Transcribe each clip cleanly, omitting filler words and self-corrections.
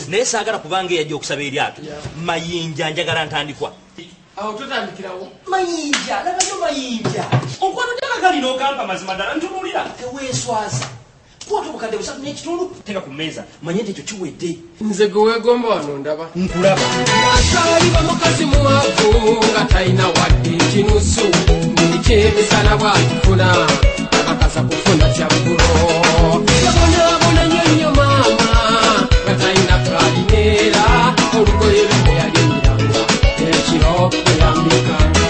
naye saagala kubanga eyajja okusaba eryato mayinja njagala ntandikwa awo tutandikirawo mayinja labayo mayinja okwano gyagagalina ogampa mazima ddala ntunuulira teweeswaza kwata obukadde 3 n'ekitundu teka ku mmeeza manye nti ekyo kiwedde nze gwe weegomba wano ndaba nkulaba asaliba mukazi muwavu nga talina wadde ekinusu buli kyemisana bwakifuna akakasa kufuna kyabbulo yabonaabona nnyo maama nga talina kalineera olugoye lwe yalindiranga ekiro eyambikanga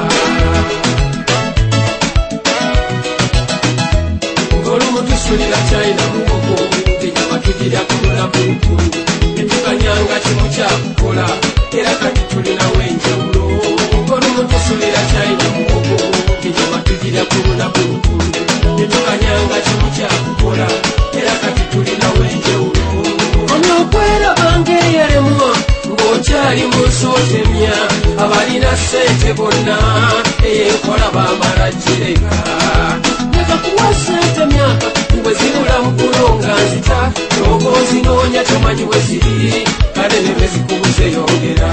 ng'olumutusulira kyalina mugogo enyama tugirya kulula bulukulu netukanyanga kimu kyakukola era kati tulinawo enjawulo ng'olumutusulira kyalina mugogo enyama tugirya kulula bulukulu netukanyanga kimu kyakukola era kati tulinawo enjawulo onookwera bange yalemwa ng'okyali mu nsootemya abalina ssente bonna eyenkola bamala gireka nekakuwa ssente myaka bwe zibula mu kulonga nzita kyova ozinoonya tomanyi we ziri kale ne bwe zikubuze yongera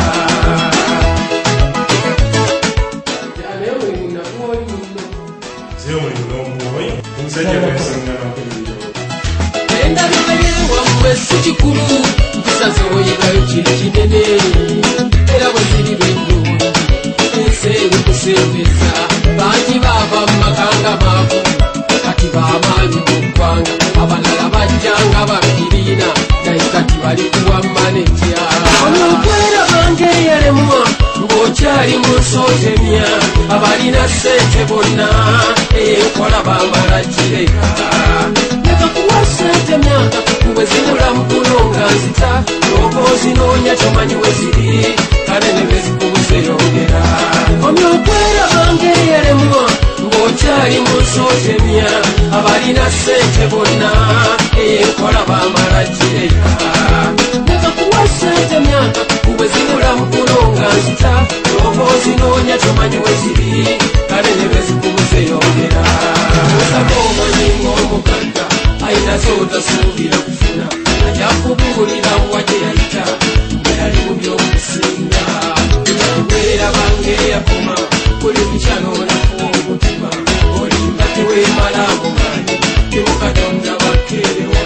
endabibelewammwe si kikulu nkisaze oyigayo kiri kinene era bwe ziri lwendungi ensi eri kusembeza bangi baava mu makanga maavu kati bamaanyi mu ggwanga abalala bajjanga babiriina naye kati bali kuwa maneja onookwera bange yalemwa ng'okyali mu nsootemya abalina ssente bonna eyenkola bamala gireka nekakuwa ssente myaka bwe zibula mu kulonga nzita n'oba ozinoonya tomanyi we ziri kale ne bwe zikubuze yongera omyokwera bange yalemwa ng'okyali mu nsootemya abalina ssente bonna eyenkola bamala gireka nekakuwa ssente myaka bwe zibula mu kulonga nzita n'oba ozinoonya tomanyi we ziri kale ne bwe zikubuze yongera osaba omanyi ng'omugagga ayina z'otasuubira kufuna ajakubuulira wa gye yayita nga yali mu by'okusinga ebeera bange yakoma buli mukyalo olafuwa omutima olimba teweemala amumanyi timu katonda bakeerewa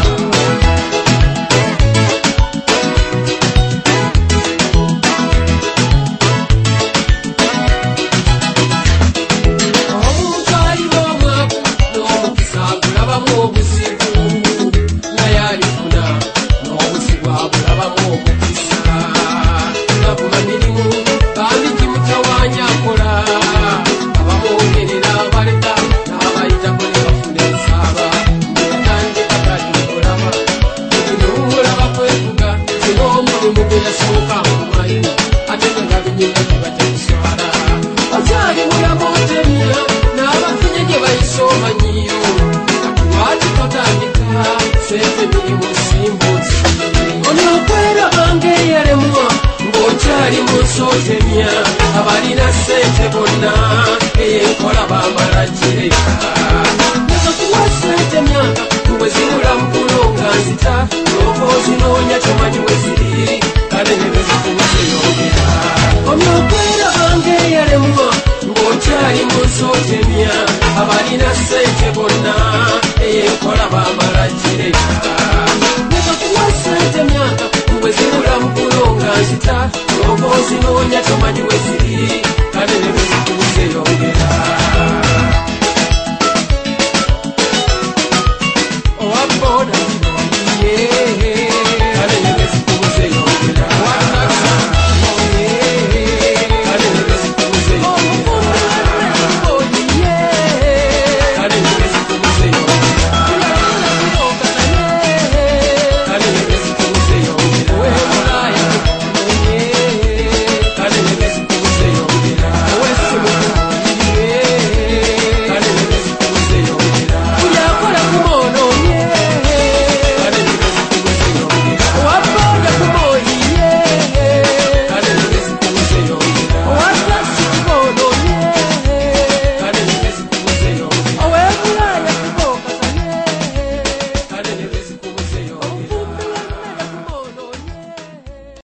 omuntu aliba omwavu n'omukisa agulabamu obuzibu naye alifuna n'obuzibu abulabamu omukisa nabula mirimu bambi kimutawanya akola abamwogerera abaleka n'abayitako ne bafuna ensaaba netandika talikolaba ebinuulaba kwetuga era omulimu gwe yasooka mumanyi ate nga binyinga gibatekuswala okyali mulaba otemya n'abafunye gye bayisa omanyiyo lwaki totandika sente mirimu simbuzi onookwera bange yalemwa ng'okyali mu nsootemya abalina ssente bonna eyenkola bamala gireka nekakuwa ssente myaka bwe zibula mu kulonga nzita n'oba ozinoonya tomanyi we ziri kale ne bwe zikubuze yongera omyokwera bange yalemwa ng'okyali mu nsootemya abalina ssente bonna eyenkola bamala gireka nekakuwa ssente myaka bwe zibula mu kulonga nzita n'oba ozinoonya tomanyi we ziri